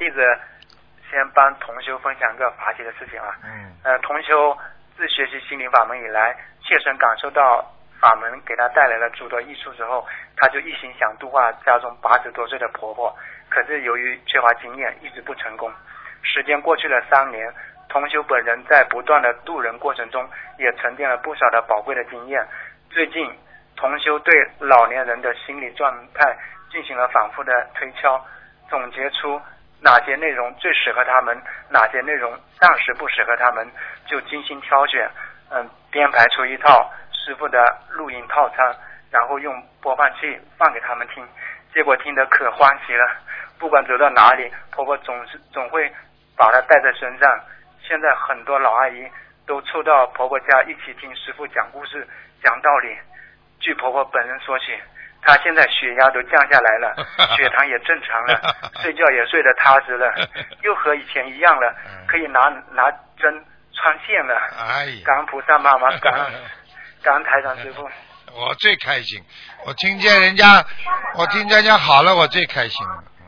弟子先帮同修分享个法喜的事情啊。同修自学习心灵法门以来，切身感受到法门给他带来了诸多益处之后，他就一心想度化家中80多岁的婆婆，可是由于缺乏经验，一直不成功。时间过去了3年，同修本人在不断的度人过程中，也沉淀了不少的宝贵的经验。最近，同修对老年人的心理状态进行了反复的推敲，总结出哪些内容最适合他们，哪些内容暂时不适合他们，就精心挑选，编排出一套师傅的录音套餐，然后用播放器放给他们听，结果听得可欢喜了。不管走到哪里，婆婆总会把她带在身上。现在很多老阿姨都凑到婆婆家一起听师傅讲故事、讲道理。据婆婆本人说起，她现在血压都降下来了，血糖也正常了，睡觉也睡得踏实了，又和以前一样了，可以拿针穿线了。感恩菩萨妈妈，感恩台长师傅。 我最开心，我听见人家好了，我最开心了。